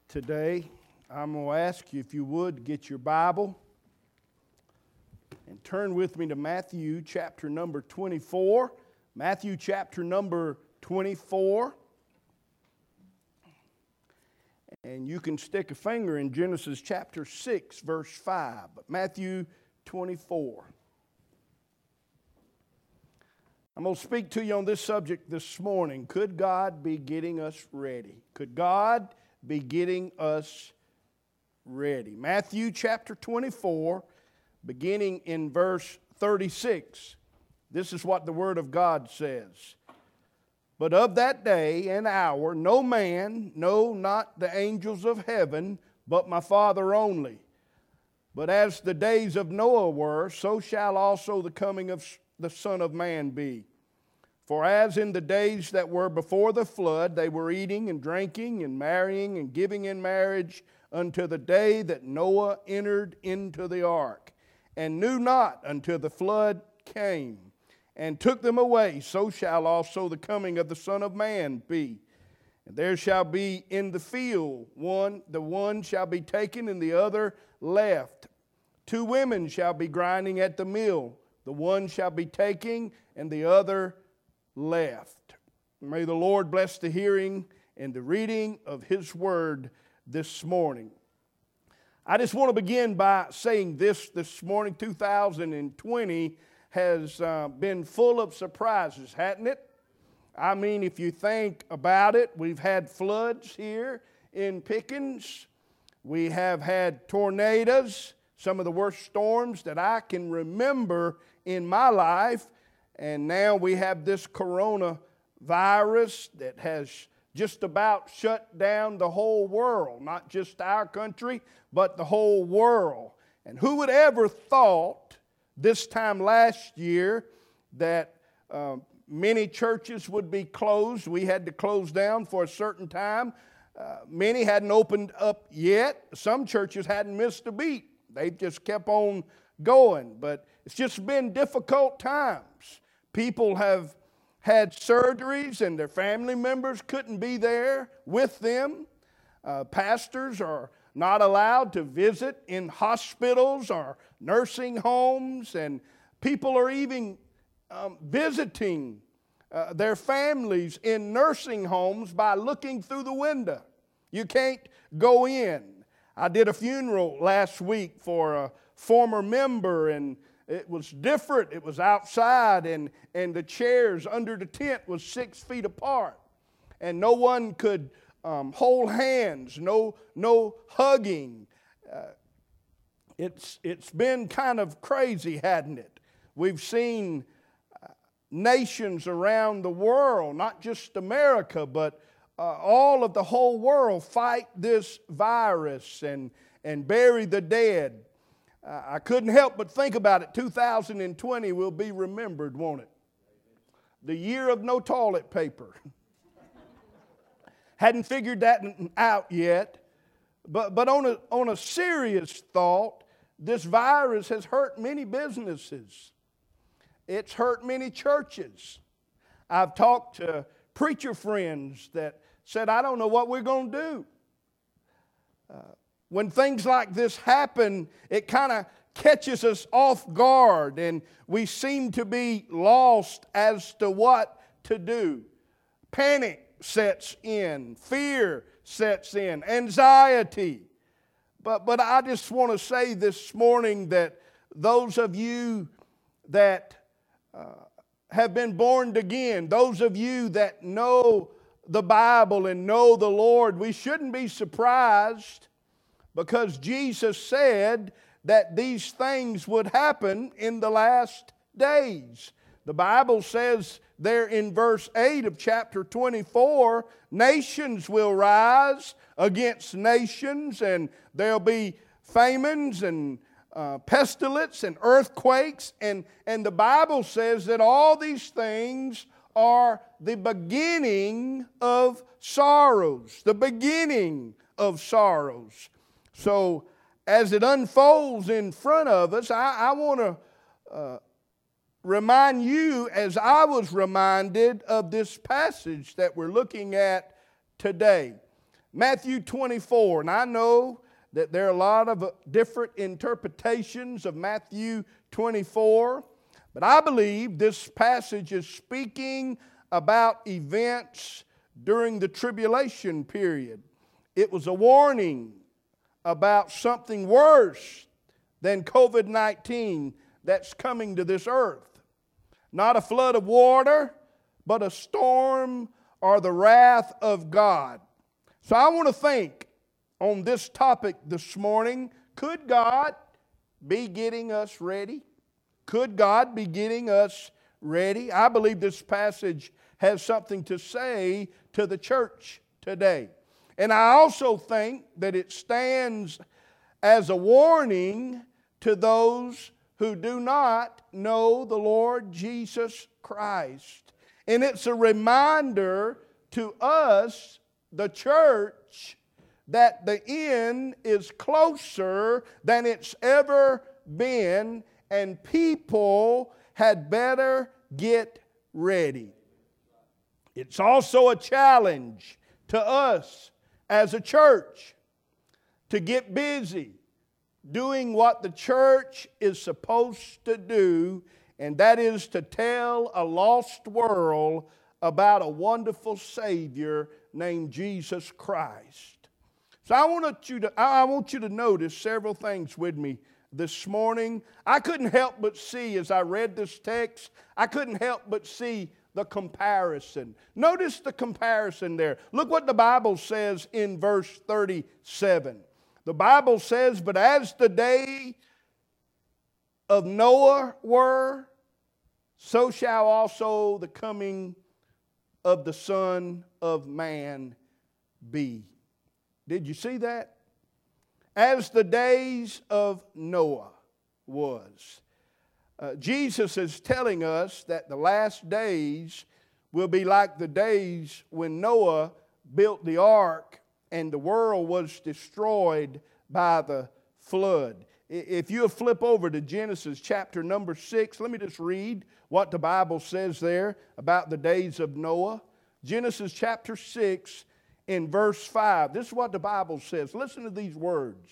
Today, I'm going to ask you if you would get your Bible and turn with me to Matthew chapter number 24. Matthew chapter number 24. And you can stick a finger in Genesis chapter 6, verse 5. But Matthew 24. I'm going to speak to you on this subject this morning. Could God be getting us ready? Could God be getting us ready? Matthew chapter 24, beginning in verse 36. This is what the Word of God says. But of that day and hour no man, no, not the angels of heaven, but my Father only. But as the days of Noah were, so shall also the coming of the Son of Man be. For as in the days that were before the flood, they were eating and drinking and marrying and giving in marriage unto the day that Noah entered into the ark, and knew not until the flood came, and took them away, so shall also the coming of the Son of Man be. And there shall be in the field the one shall be taken and the other left. Two women shall be grinding at the mill, the one shall be taken and the other left. May the Lord bless the hearing and the reading of His Word this morning. I just want to begin by saying this morning. 2020 has been full of surprises, hasn't it? I mean, if you think about it, we've had floods here in Pickens. We have had tornadoes, some of the worst storms that I can remember in my life. And now we have this coronavirus that has just about shut down the whole world, not just our country, but the whole world. And who would ever thought this time last year that many churches would be closed? We had to close down for a certain time. Many hadn't opened up yet. Some churches hadn't missed a beat. They've just kept on going. But it's just been difficult times. People have had surgeries and their family members couldn't be there with them. Pastors are not allowed to visit in hospitals or nursing homes, and people are even visiting their families in nursing homes by looking through the window. You can't go in. I did a funeral last week for a former member, and it was different. It was outside, and the chairs under the tent was 6 feet apart. And no one could hold hands, no hugging. It's been kind of crazy, hadn't it? We've seen nations around the world, not just America, but all of the whole world fight this virus and bury the dead. I couldn't help but think about it. 2020 will be remembered, won't it? The year of no toilet paper. Hadn't figured that out yet. But on a serious thought, this virus has hurt many businesses. It's hurt many churches. I've talked to preacher friends that said, I don't know what we're going to do. When things like this happen, it kind of catches us off guard, and we seem to be lost as to what to do. Panic sets in, fear sets in, anxiety. But I just want to say this morning that those of you that have been born again, those of you that know the Bible and know the Lord, we shouldn't be surprised, because Jesus said that these things would happen in the last days. The Bible says there in verse 8 of chapter 24, nations will rise against nations, and there'll be famines and pestilence and earthquakes. And the Bible says that all these things are the beginning of sorrows. The beginning of sorrows. So as it unfolds in front of us, I want to remind you, as I was reminded of this passage that we're looking at today. Matthew 24, and I know that there are a lot of different interpretations of Matthew 24, but I believe this passage is speaking about events during the tribulation period. It was a warning about something worse than COVID-19 that's coming to this earth. Not a flood of water, but a storm or the wrath of God. So I want to think on this topic this morning. Could God be getting us ready? Could God be getting us ready? I believe this passage has something to say to the church today. And I also think that it stands as a warning to those who do not know the Lord Jesus Christ. And it's a reminder to us, the church, that the end is closer than it's ever been, and people had better get ready. It's also a challenge to us as a church to get busy doing what the church is supposed to do, and that is to tell a lost world about a wonderful Savior named Jesus Christ. So I want you to notice several things with me this morning. I couldn't help but see, as I read this text, I couldn't help but see the comparison. Notice the comparison there. Look what the Bible says in verse 37. The Bible says, "But as the day of Noah were, so shall also the coming of the Son of Man be." Did you see that? As the days of Noah was. Jesus is telling us that the last days will be like the days when Noah built the ark and the world was destroyed by the flood. If you flip over to Genesis chapter number 6, let me just read what the Bible says there about the days of Noah. Genesis chapter 6 in verse 5. This is what the Bible says. Listen to these words.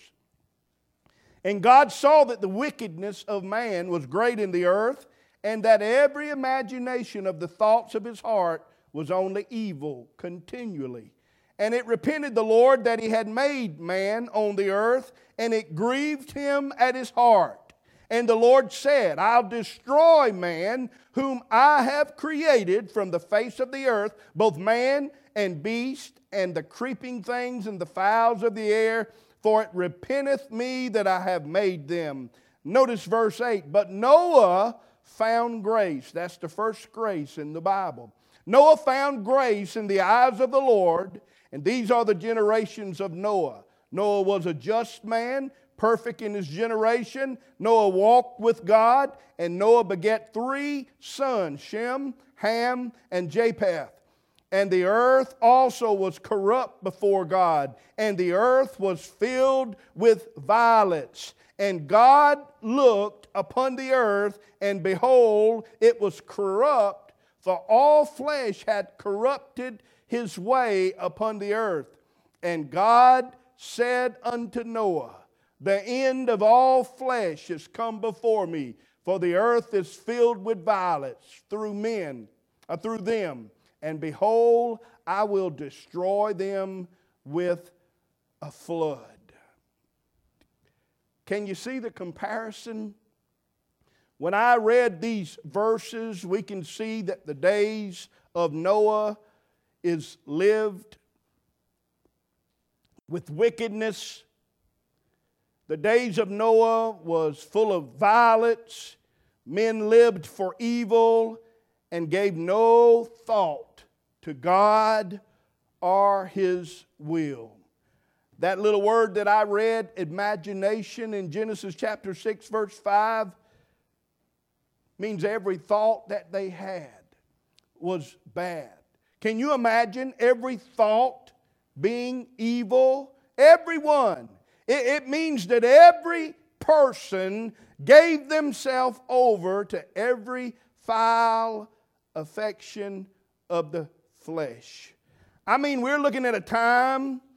"And God saw that the wickedness of man was great in the earth, and that every imagination of the thoughts of his heart was only evil continually. And it repented the Lord that he had made man on the earth, and it grieved him at his heart. And the Lord said, I'll destroy man whom I have created from the face of the earth, both man and beast, and the creeping things and the fowls of the air, for it repenteth me that I have made them." Notice verse 8. "But Noah found grace." That's the first grace in the Bible. "Noah found grace in the eyes of the Lord." And these are the generations of Noah. Noah was a just man, perfect in his generation. Noah walked with God, and Noah begat 3 sons, Shem, Ham, and Japheth. "And the earth also was corrupt before God, and the earth was filled with violence. And God looked upon the earth, and behold, it was corrupt, for all flesh had corrupted his way upon the earth. And God said unto Noah, The end of all flesh is come before me, for the earth is filled with violence through them. And behold, I will destroy them with a flood." Can you see the comparison? When I read these verses, we can see that the days of Noah is lived with wickedness. The days of Noah was full of violence. Men lived for evil and gave no thought to God or His will. That little word that I read, imagination, in Genesis chapter 6, verse 5, means every thought that they had was bad. Can you imagine every thought being evil? Everyone. It means that every person gave themselves over to every foul affection of the flesh. I mean, we're looking at a time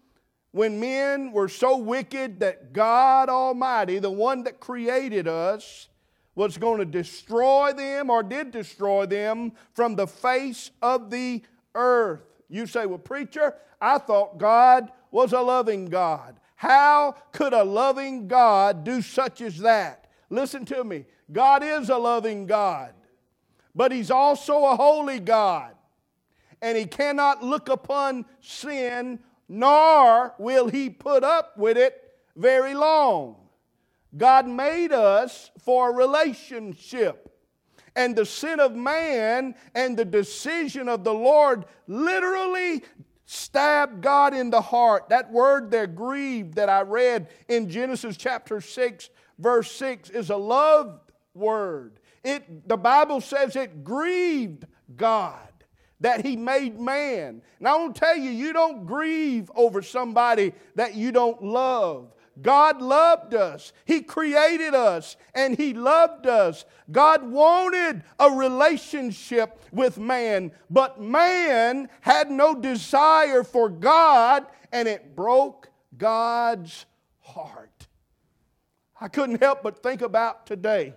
when men were so wicked that God Almighty, the one that created us, was going to destroy them or did destroy them from the face of the earth. You say, well, preacher, I thought God was a loving God. How could a loving God do such as that? Listen to me. God is a loving God, but He's also a holy God. And He cannot look upon sin, nor will He put up with it very long. God made us for a relationship. And the sin of man and the decision of the Lord literally stabbed God in the heart. That word there, grieved, that I read in Genesis chapter 6, verse 6, is a love word. The Bible says it grieved God that He made man. And I want to tell you, you don't grieve over somebody that you don't love. God loved us. He created us and He loved us. God wanted a relationship with man, but man had no desire for God, and it broke God's heart. I couldn't help but think about today.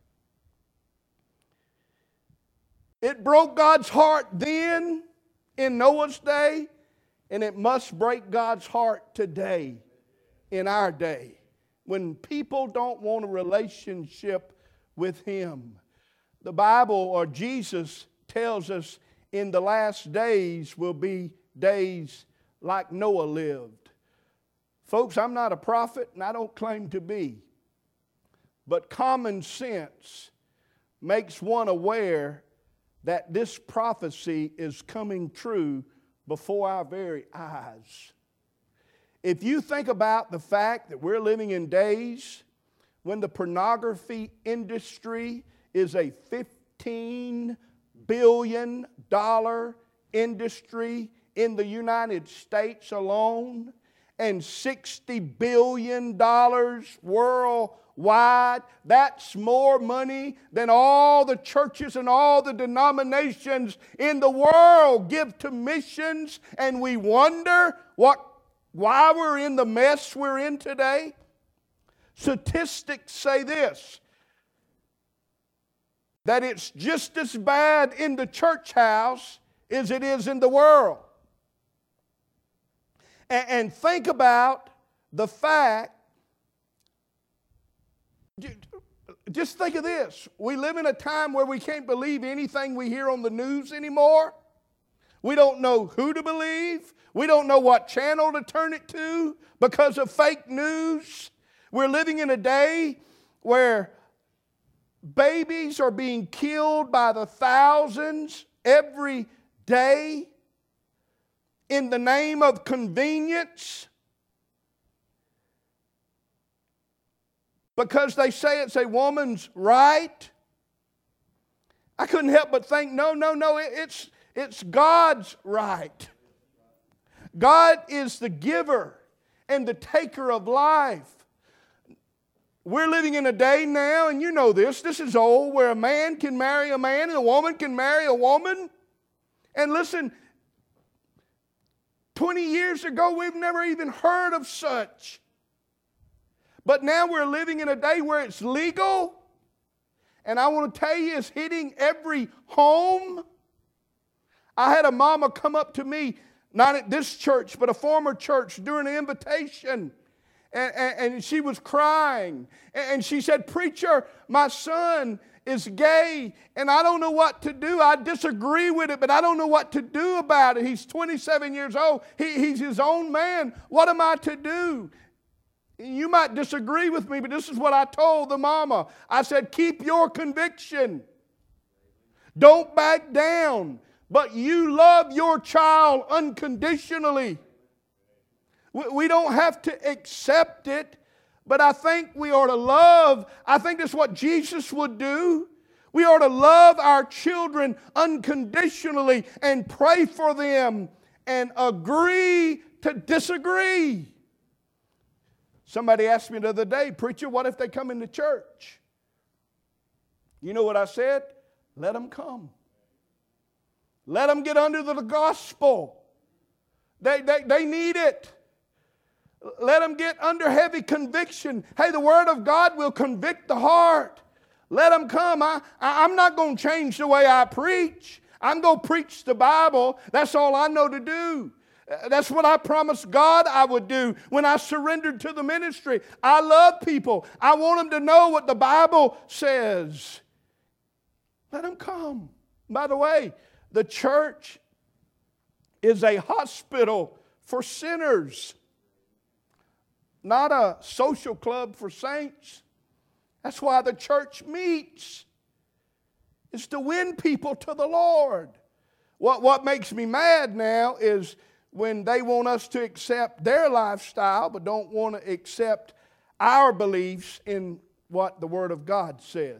It broke God's heart then in Noah's day, and it must break God's heart today in our day when people don't want a relationship with Him. The Bible, or Jesus, tells us in the last days will be days like Noah lived. Folks, I'm not a prophet and I don't claim to be, but common sense makes one aware that this prophecy is coming true before our very eyes. If you think about the fact that we're living in days when the pornography industry is a $15 billion industry in the United States alone, and $60 billion worldwide, that's more money than all the churches and all the denominations in the world give to missions, and we wonder why we're in the mess we're in today. Statistics say this, that it's just as bad in the church house as it is in the world. And think about the fact, just think of this. We live in a time where we can't believe anything we hear on the news anymore. We don't know who to believe. We don't know what channel to turn it to because of fake news. We're living in a day where babies are being killed by the thousands every day in the name of convenience, because they say it's a woman's right. I couldn't help but think, no, it's God's right. God is the giver and the taker of life. We're living in a day now, and you know this is old, where a man can marry a man and a woman can marry a woman. And listen, 20 years ago, we've never even heard of such. But now we're living in a day where it's legal. And I want to tell you, it's hitting every home. I had a mama come up to me, not at this church, but a former church, during an invitation. And she was crying. And she said, "Preacher, my son is gay, and I don't know what to do. I disagree with it, but I don't know what to do about it. He's 27 years old. He's his own man. What am I to do?" You might disagree with me, but this is what I told the mama. I said, keep your conviction. Don't back down. But you love your child unconditionally. We don't have to accept it, but I think we ought to love. I think that's what Jesus would do. We ought to love our children unconditionally and pray for them and agree to disagree. Somebody asked me the other day, "Preacher, what if they come into church?" You know what I said? Let them come. Let them get under the gospel. They need it. Let them get under heavy conviction. Hey, the Word of God will convict the heart. Let them come. I'm not going to change the way I preach. I'm going to preach the Bible. That's all I know to do. That's what I promised God I would do when I surrendered to the ministry. I love people. I want them to know what the Bible says. Let them come. By the way, the church is a hospital for sinners, not a social club for saints. That's why the church meets. It's to win people to the Lord. What makes me mad now is when they want us to accept their lifestyle but don't want to accept our beliefs in what the Word of God says.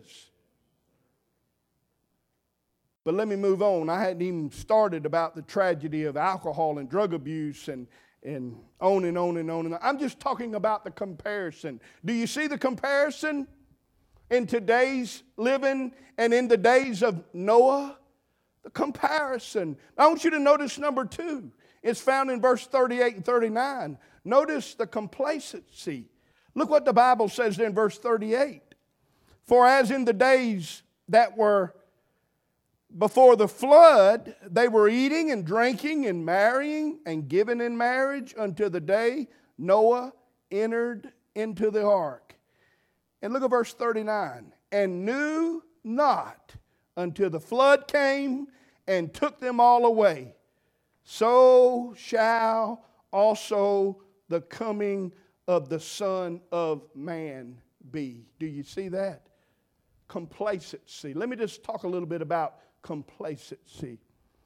But let me move on. I hadn't even started about the tragedy of alcohol and drug abuse and on and on and on and on. I'm just talking about the comparison. Do you see the comparison in today's living and in the days of Noah? The comparison. I want you to notice number 2. It's found in verse 38 and 39. Notice the complacency. Look what the Bible says in verse 38. For as in the days that were before the flood, they were eating and drinking and marrying and giving in marriage until the day Noah entered into the ark. And look at verse 39. And knew not until the flood came and took them all away. So shall also the coming of the Son of Man be. Do you see that? Complacency. Let me just talk a little bit about complacency.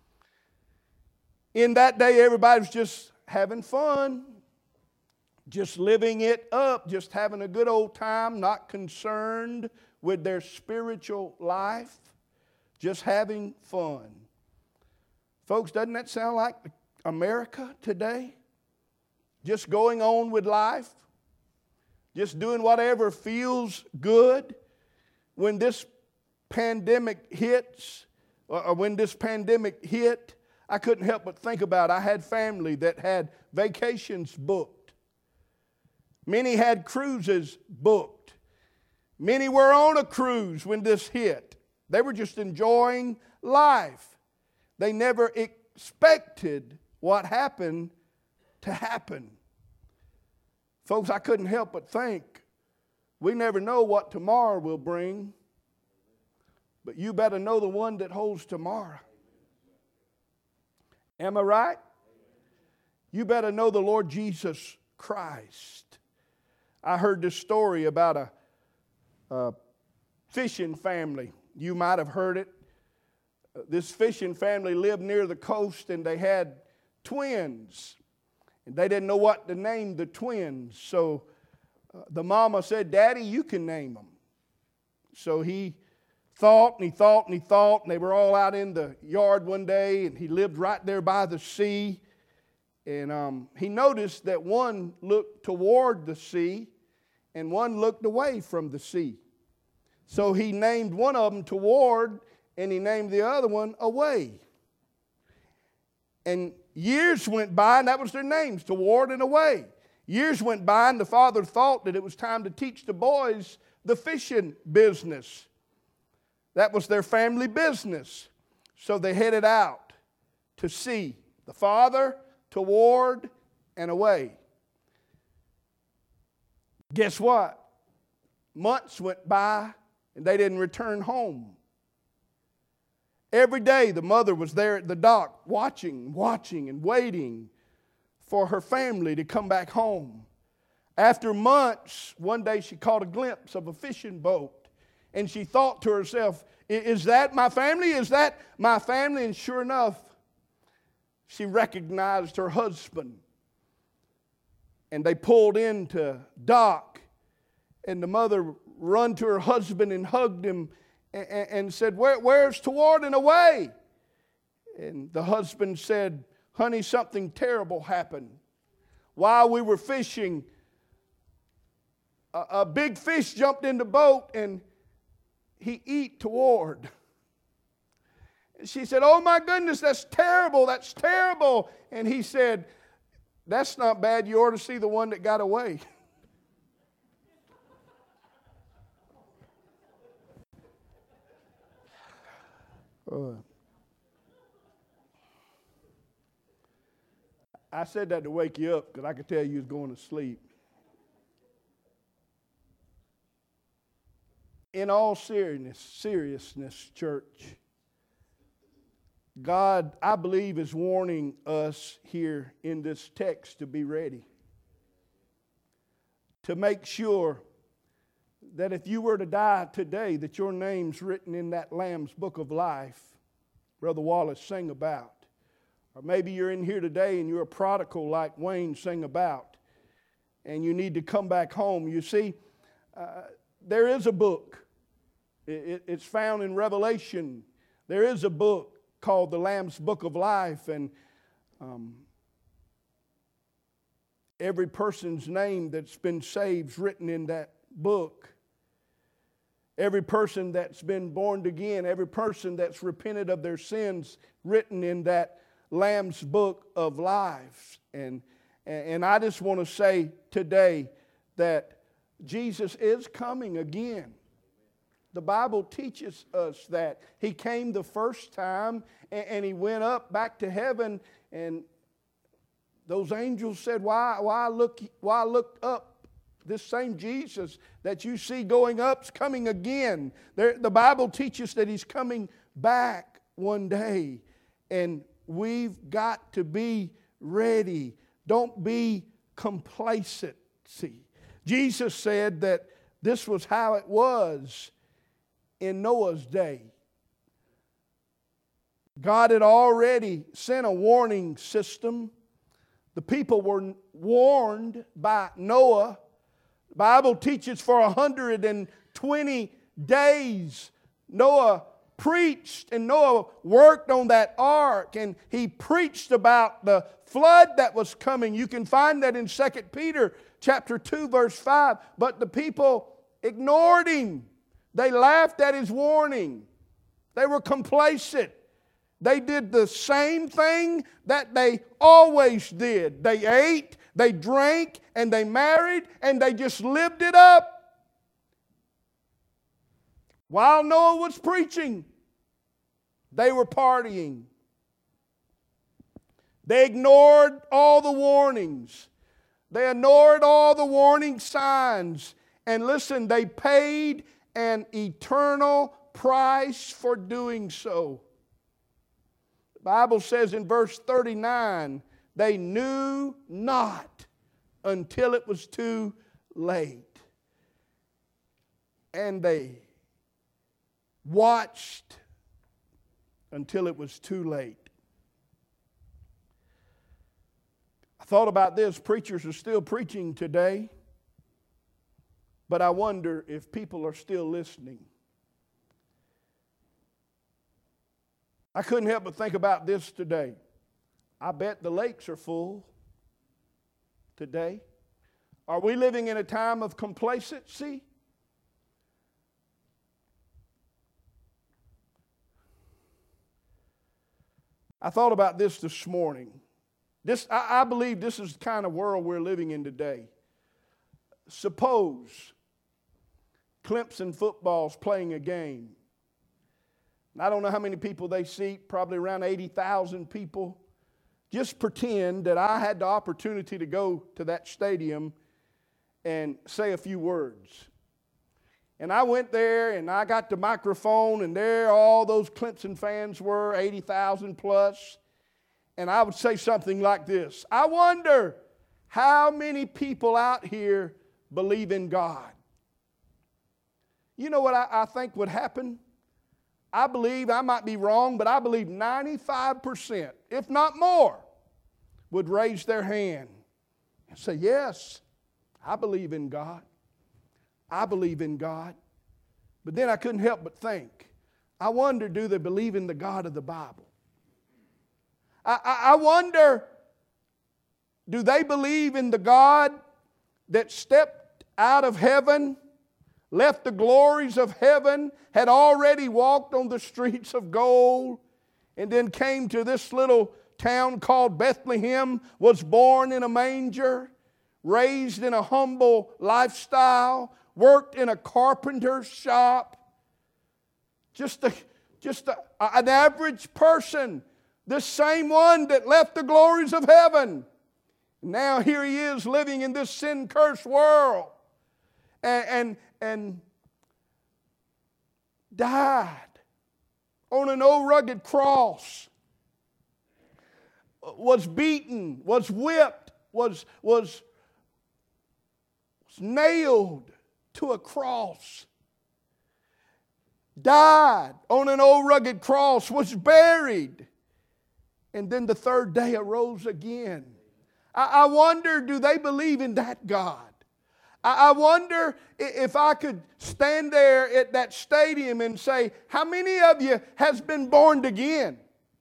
In that day, everybody was just having fun, just living it up, just having a good old time, not concerned with their spiritual life, just having fun. Folks, doesn't that sound like America today? Just going on with life, just doing whatever feels good. When this pandemic hits, or when this pandemic hit, I couldn't help but think about it. I had family that had vacations booked. Many had cruises booked. Many were on a cruise when this hit. They were just enjoying life. They never expected what happened to happen. Folks, I couldn't help but think, we never know what tomorrow will bring, but you better know the one that holds tomorrow. Am I right? You better know the Lord Jesus Christ. I heard this story about a fishing family. You might have heard it. This fishing family lived near the coast and they had twins. And they didn't know what to name the twins. So the mama said, Daddy, you can name them. So he thought and he thought and he thought, and they were all out in the yard one day, and he lived right there by the sea. And he noticed that one looked toward the sea and one looked away from the sea. So he named one of them toward and he named the other one away. And years went by, and that was their names, toward and away. Years went by, and the father thought that it was time to teach the boys the fishing business. That was their family business. So they headed out to sea. The father, toward, and away. Guess what? Months went by, and they didn't return home. Every day the mother was there at the dock watching and waiting for her family to come back home. After months, one day she caught a glimpse of a fishing boat. And she thought to herself, is that my family? Is that my family? And sure enough, she recognized her husband. And they pulled into dock. And the mother run to her husband and hugged him and said, where's toward and away? And the husband said, honey, something terrible happened. While we were fishing, a big fish jumped in the boat and he eat toward. And she said, oh my goodness, that's terrible, that's terrible. And he said, That's not bad. You ought to see the one that got away. I said that to wake you up because I could tell you was going to sleep. In all seriousness, church, God, I believe, is warning us here in this text to be ready. To make sure that if you were to die today, that your name's written in that Lamb's Book of Life, Brother Wallace sang about. Or maybe you're in here today and you're a prodigal like Wayne sang about, and you need to come back home. You see, there is a book. It's found in Revelation. There is a book called the Lamb's Book of Life, and every person's name that's been saved is written in that book. Every person that's been born again, every person that's repented of their sins, written in that Lamb's Book of Life. And I just want to say today that Jesus is coming again. The Bible teaches us that He came the first time and He went up back to heaven, and those angels said, why look up? This same Jesus that you see going up is coming again. The Bible teaches that He's coming back one day, and we've got to be ready. Don't be complacent. See, Jesus said that this was how it was in Noah's day. God had already sent a warning system. The people were warned by Noah. The Bible teaches for 120 days Noah preached, and Noah worked on that ark, and he preached about the flood that was coming. You can find that in 2 Peter chapter 2 verse 5. But the people ignored him. They laughed at his warning. They were complacent. They did the same thing that they always did. They ate, they drank, and they married, and they just lived it up. While Noah was preaching, they were partying. They ignored all the warnings. They ignored all the warning signs. And listen, they paid an eternal price for doing so. The Bible says in verse 39, they knew not until it was too late. And they watched until it was too late. I thought about this. Preachers are still preaching today, but I wonder if people are still listening. I couldn't help but think about this today. I bet the lakes are full today. Are we living in a time of complacency? I thought about this morning. I believe this is the kind of world we're living in today. Suppose Clemson football's playing a game. I don't know how many people they seat, probably around 80,000 people. Just pretend that I had the opportunity to go to that stadium and say a few words. And I went there and I got the microphone, and there all those Clemson fans were, 80,000 plus. And I would say something like this: I wonder how many people out here believe in God. You know what I think would happen? I believe, I might be wrong, but I believe 95%, if not more, would raise their hand and say, yes, I believe in God. I believe in God. But then I couldn't help but think, I wonder, do they believe in the God of the Bible? I wonder, do they believe in the God that stepped out of heaven, left the glories of heaven, had already walked on the streets of gold, and then came to this little town called Bethlehem, was born in a manger, raised in a humble lifestyle, worked in a carpenter's shop. Just an average person, this same one that left the glories of heaven. Now here he is living in this sin-cursed world and died on an old rugged cross, was beaten, was whipped, was nailed to a cross, died on an old rugged cross, was buried, and then the third day arose again. I wonder, do they believe in that God? I wonder if I could stand there at that stadium and say, how many of you has been born again?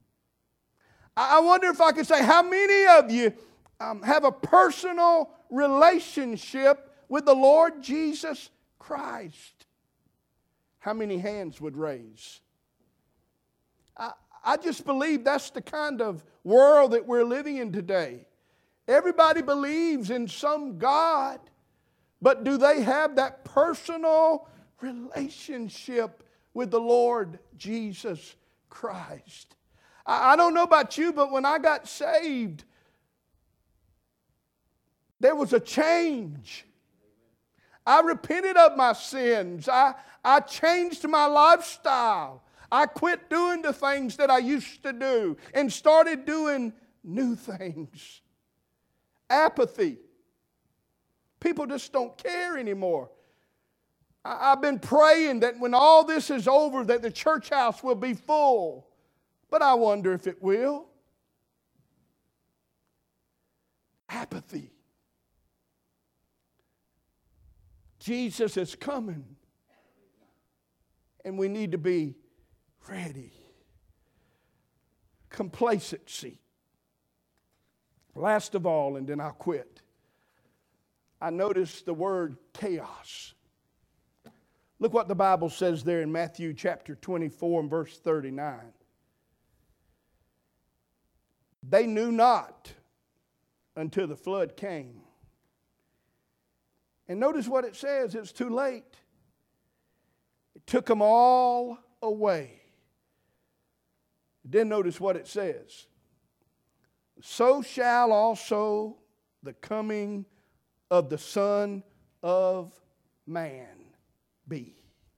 I wonder if I could say, how many of you have a personal relationship with the Lord Jesus Christ? How many hands would raise? I just believe that's the kind of world that we're living in today. Everybody believes in some God, but do they have that personal relationship with the Lord Jesus Christ? I don't know about you, but when I got saved, there was a change. I repented of my sins. I changed my lifestyle. I quit doing the things that I used to do and started doing new things. Apathy. People just don't care anymore. I've been praying that when all this is over that the church house will be full. But I wonder if it will. Apathy. Jesus is coming. And we need to be ready. Complacency. Last of all, and then I'll quit. I noticed the word chaos. Look what the Bible says there in Matthew chapter 24 and verse 39. They knew not until the flood came. And notice what it says, it's too late. It took them all away. Then notice what it says. So shall also the coming of the Son of Man be.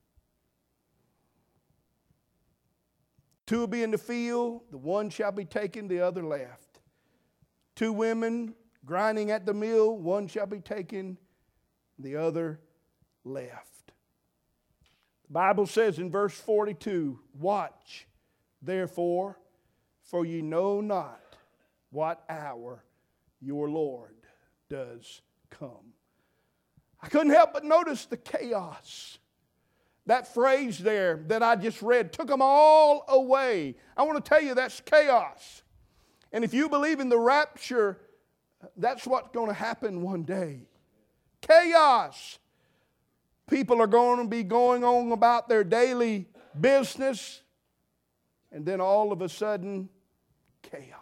Two will be in the field, the one shall be taken, the other left. Two women grinding at the mill, one shall be taken, the other left. The Bible says in verse 42, watch, therefore, for ye know not what hour your Lord does come. I couldn't help but notice the chaos. That phrase there that I just read, took them all away. I want to tell you that's chaos. And if you believe in the rapture, that's what's going to happen one day. Chaos. People are going to be going on about their daily business, and then all of a sudden, chaos.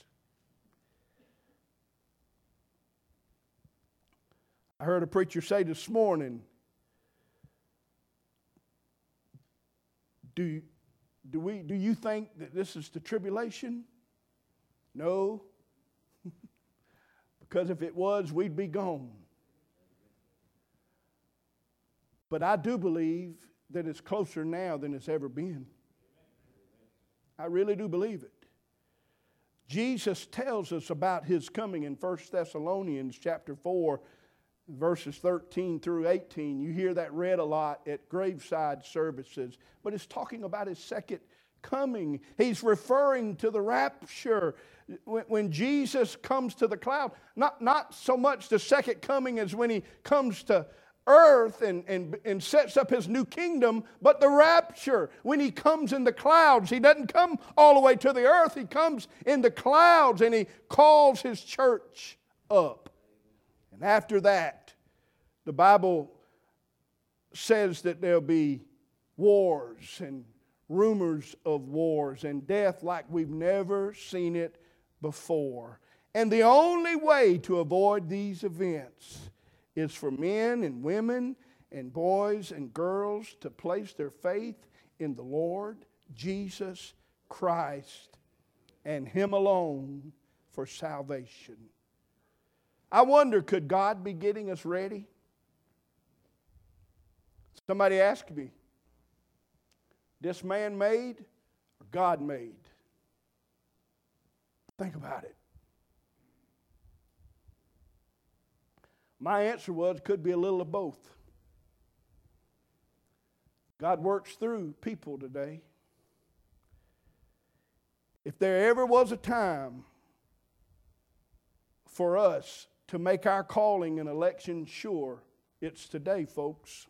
I heard a preacher say this morning, do you think that this is the tribulation? No. Because if it was, we'd be gone. But I do believe that it's closer now than it's ever been. I really do believe it. Jesus tells us about His coming in 1 Thessalonians chapter 4, verses 13 through 18. You hear that read a lot at graveside services. But it's talking about His second coming. He's referring to the rapture. When Jesus comes to the cloud, not so much the second coming as when He comes to earth and sets up His new kingdom, but the rapture, when He comes in the clouds. He doesn't come all the way to the earth. He comes in the clouds and He calls His church up. And after that, the Bible says that there'll be wars and rumors of wars and death like we've never seen it before. And the only way to avoid these events is for men and women and boys and girls to place their faith in the Lord Jesus Christ and Him alone for salvation. I wonder, could God be getting us ready? Somebody asked me, this man made or God made? Think about it. My answer was, could be a little of both. God works through people today. If there ever was a time for us to make our calling and election sure, it's today, folks.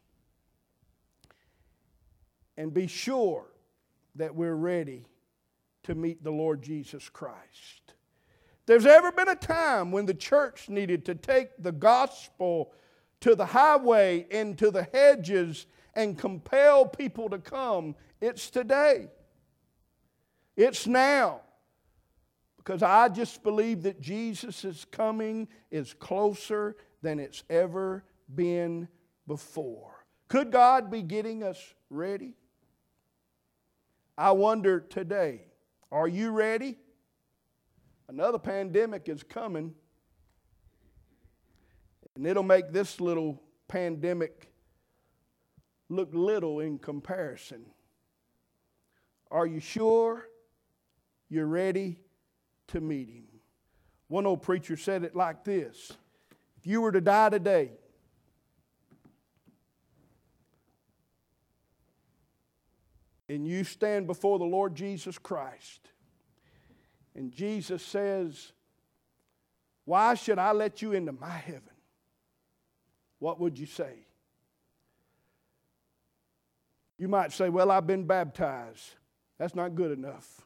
And be sure that we're ready to meet the Lord Jesus Christ. There's ever been a time when the church needed to take the gospel to the highway and to the hedges and compel people to come, it's today. It's now. Because I just believe that Jesus' coming is closer than it's ever been before. Could God be getting us ready? I wonder today, are you ready? Another pandemic is coming, and it'll make this little pandemic look little in comparison. Are you sure you're ready to meet Him? One old preacher said it like this: if you were to die today, and you stand before the Lord Jesus Christ, and Jesus says, why should I let you into my heaven? What would you say? You might say, well, I've been baptized. That's not good enough.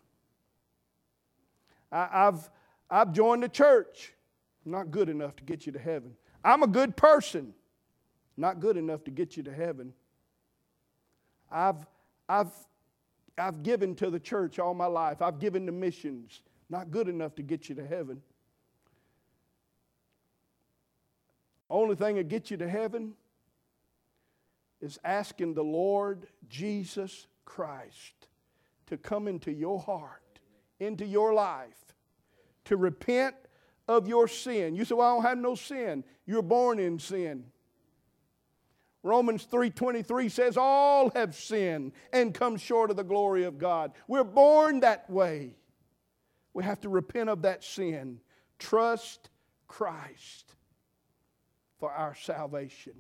I've joined the church. Not good enough to get you to heaven. I'm a good person. Not good enough to get you to heaven. I've given to the church all my life. I've given to missions. Not good enough to get you to heaven. Only thing that gets you to heaven is asking the Lord Jesus Christ to come into your heart, into your life, to repent of your sin. You say, well, I don't have no sin. You're born in sin. Romans 3:23 says all have sinned and come short of the glory of God. We're born that way. We have to repent of that sin. Trust Christ for our salvation.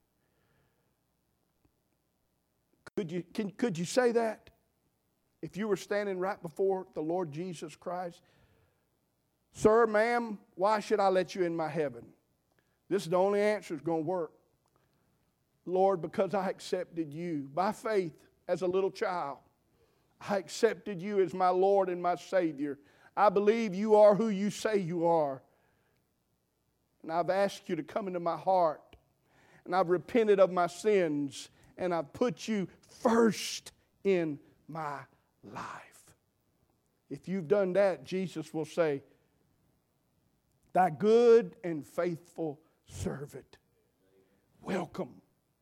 Could you say that? If you were standing right before the Lord Jesus Christ, sir, ma'am, why should I let you in my heaven? This is the only answer that's going to work. Lord, because I accepted you by faith as a little child. I accepted you as my Lord and my Savior. I believe you are who you say you are. And I've asked you to come into my heart. And I've repented of my sins. And I've put you first in my life. If you've done that, Jesus will say, thy good and faithful servant, welcome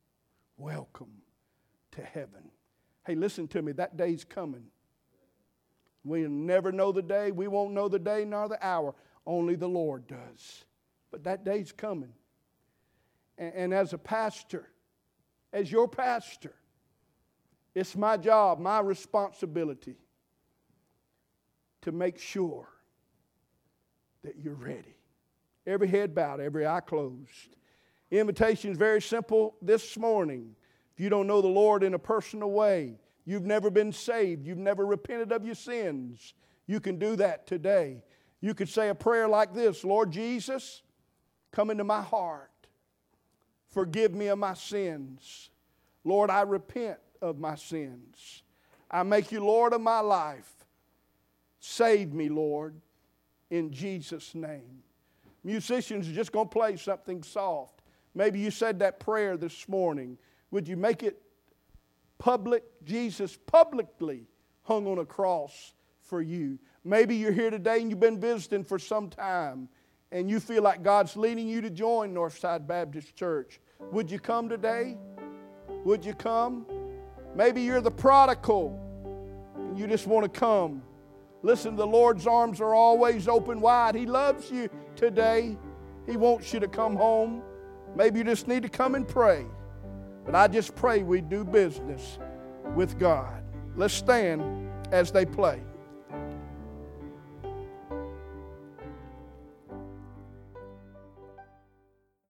to heaven. Hey, listen to me, that day's coming. We'll never know the day. We won't know the day nor the hour. Only the Lord does. But that day's coming. And as a pastor, as your pastor, it's my job, my responsibility to make sure that you're ready. Every head bowed, every eye closed. The invitation is very simple this morning. If you don't know the Lord in a personal way, you've never been saved, you've never repented of your sins, you can do that today. You could say a prayer like this: Lord Jesus, come into my heart. Forgive me of my sins. Lord, I repent of my sins. I make you Lord of my life. Save me, Lord, in Jesus' name. Musicians are just going to play something soft. Maybe you said that prayer this morning. Would you make it public? Jesus publicly hung on a cross for you. Maybe you're here today and you've been visiting for some time and you feel like God's leading you to join Northside Baptist Church. Would you come today? Would you come? Maybe you're the prodigal and you just want to come. Listen, the Lord's arms are always open wide. He loves you today. He wants you to come home. Maybe you just need to come and pray. But I just pray we do business with God. Let's stand as they play.